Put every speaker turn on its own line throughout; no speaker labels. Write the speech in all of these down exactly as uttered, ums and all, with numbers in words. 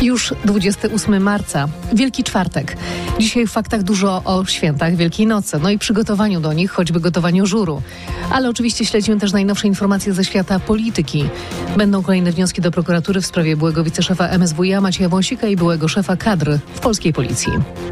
Już dwudziestego ósmego marca, Wielki Czwartek. Dzisiaj w faktach dużo o świętach Wielkiej Nocy, no i przygotowaniu do nich, choćby gotowaniu żuru. Ale oczywiście śledzimy też najnowsze informacje ze świata polityki. Będą kolejne wnioski do prokuratury w sprawie byłego wiceszefa M S W iA Macieja Wąsika i byłego szefa kadr w polskiej policji.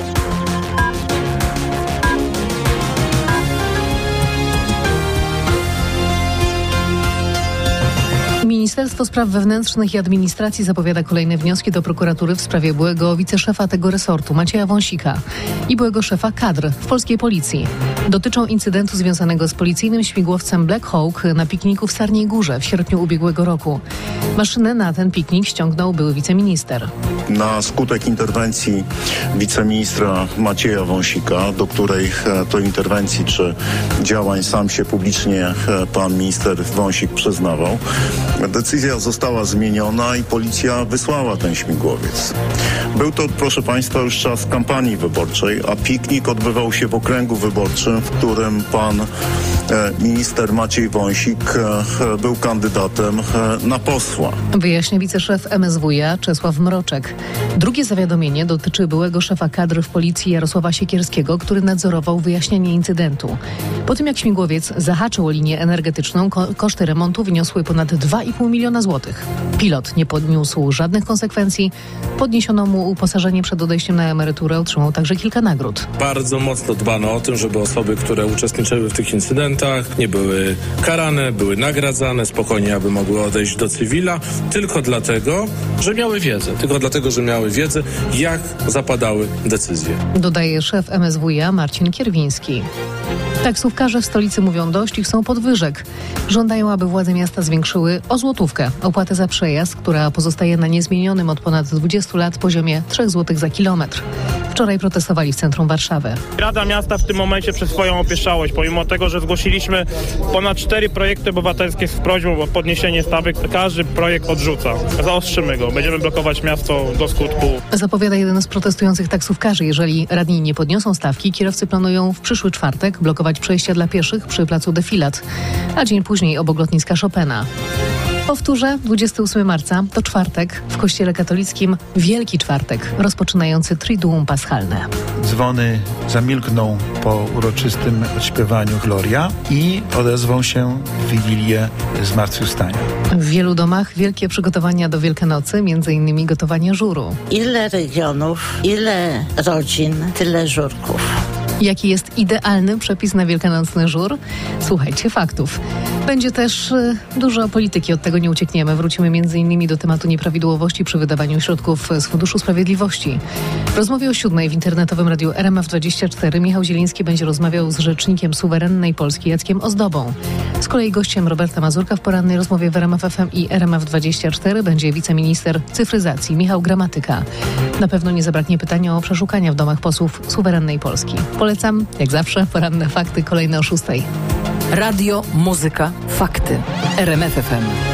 Ministerstwo Spraw Wewnętrznych i Administracji zapowiada kolejne wnioski do prokuratury w sprawie byłego wiceszefa tego resortu Macieja Wąsika i byłego szefa kadr w polskiej policji. Dotyczą incydentu związanego z policyjnym śmigłowcem Black Hawk na pikniku w Sarniej Górze w sierpniu ubiegłego roku. Maszynę na ten piknik ściągnął były wiceminister.
Na skutek interwencji wiceministra Macieja Wąsika, do której to interwencji czy działań sam się publicznie pan minister Wąsik przyznawał, decyzja została zmieniona i policja wysłała ten śmigłowiec. Był to, proszę państwa, już czas kampanii wyborczej, a piknik odbywał się w okręgu wyborczym, w którym pan e, minister Maciej Wąsik e, był kandydatem e, na posła.
Wyjaśnia wiceszef M S W iA Czesław Mroczek. Drugie zawiadomienie dotyczy byłego szefa kadr w policji Jarosława Siekierskiego, który nadzorował wyjaśnienie incydentu. Po tym jak śmigłowiec zahaczył o linię energetyczną, ko- koszty remontu wyniosły ponad dwa i pół miliona złotych. Pilot nie podniósł żadnych konsekwencji. Podniesiono mu uposażenie przed odejściem na emeryturę, otrzymał także kilka nagród.
Bardzo mocno dbano o tym, żeby osoby, które uczestniczyły w tych incydentach, nie były karane, były nagradzane spokojnie, aby mogły odejść do cywila, tylko dlatego, że miały wiedzę. Tylko dlatego, że miały wiedzę, jak zapadały decyzje.
Dodaje szef M S W iA Marcin Kierwiński. Taksówkarze w stolicy mówią dość i chcą podwyżek. Żądają, aby władze miasta zwiększyły o złotówkę opłatę za przejazd, która pozostaje na niezmienionym od ponad dwudziestu lat poziomie trzy złote za kilometr. Wczoraj protestowali w centrum Warszawy.
Rada Miasta w tym momencie przez swoją opieszałość, pomimo tego, że zgłosiliśmy ponad cztery projekty obywatelskie z prośbą o podniesienie stawek, każdy projekt odrzuca. Zaostrzymy go. Będziemy blokować miasto do skutku.
Zapowiada jeden z protestujących taksówkarzy. Jeżeli radni nie podniosą stawki, kierowcy planują w przyszły czwartek blokować przejścia dla pieszych przy placu Defilat, a dzień później obok lotniska Chopina. Powtórzę, dwudziestego ósmego marca to czwartek, w kościele katolickim Wielki Czwartek, rozpoczynający Triduum Paschalne.
Dzwony zamilkną po uroczystym odśpiewaniu Gloria i odezwą się w Wigilię Zmartwychwstania.
W wielu domach wielkie przygotowania do Wielkanocy, między innymi gotowanie żuru.
Ile regionów, ile rodzin, tyle żurków.
Jaki jest idealny przepis na wielkanocny żur? Słuchajcie faktów. Będzie też y, dużo polityki, od tego nie uciekniemy. Wrócimy między innymi do tematu nieprawidłowości przy wydawaniu środków z Funduszu Sprawiedliwości. W rozmowie o siódmej w internetowym radiu R M F dwadzieścia cztery Michał Zieliński będzie rozmawiał z rzecznikiem suwerennej Polski Jackiem Ozdobą. Z kolei gościem Roberta Mazurka w porannej rozmowie w R M F F M i R M F dwadzieścia cztery będzie wiceminister cyfryzacji Michał Gramatyka. Na pewno nie zabraknie pytania o przeszukania w domach posłów suwerennej Polski. Polecam, jak zawsze, poranne fakty, kolejne o szóstej.
Radio, muzyka, fakty. R M F F M.